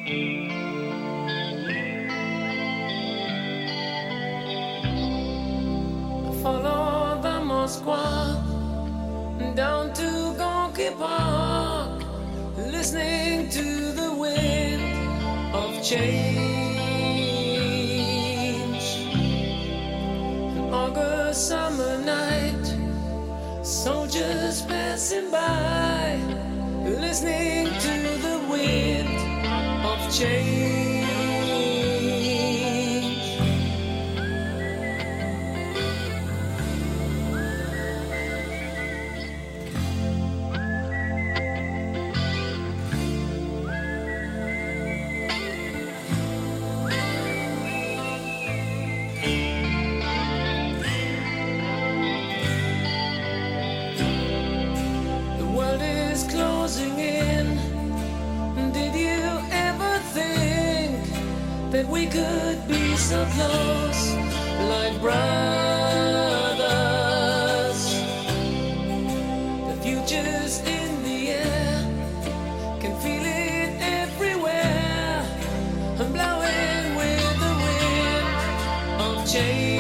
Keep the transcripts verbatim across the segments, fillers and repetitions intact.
Follow the Moskva down to Gonky Park, listening to the wind of change. An August summer night, soldiers passing by, listening to the wind of change. Closing in. Did you ever think that we could be so close, like brothers? The future's in the air, can feel it everywhere. I'm blowing with the wind of change.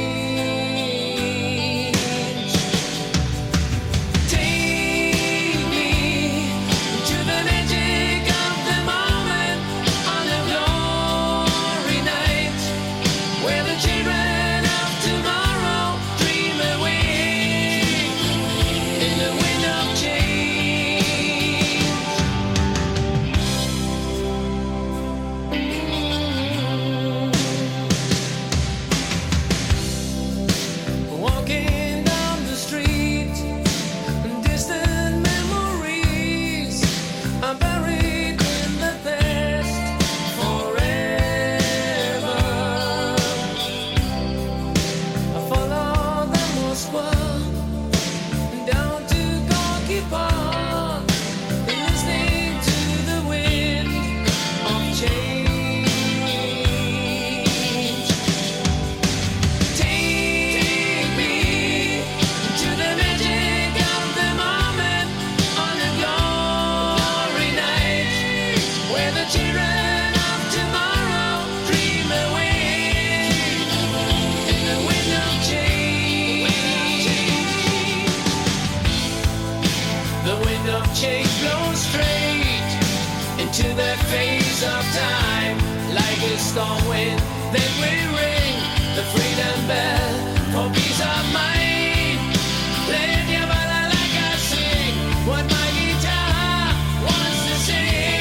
Change blows straight into that phase of time, like a storm wind. Then we ring the freedom bell for peace of mind. Play your bala like I sing what my guitar wants to sing.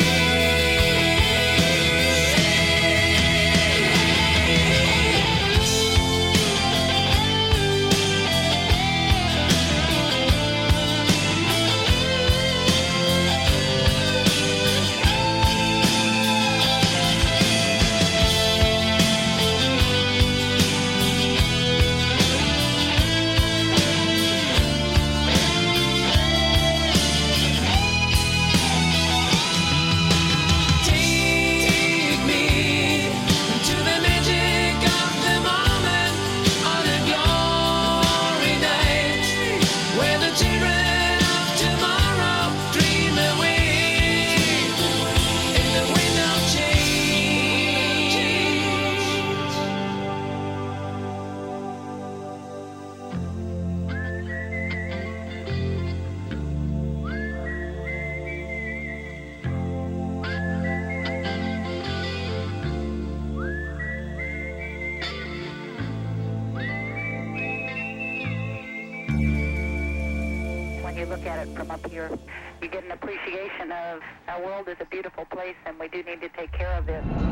You look at it from up here, you get an appreciation of our world is a beautiful place and we do need to take care of it.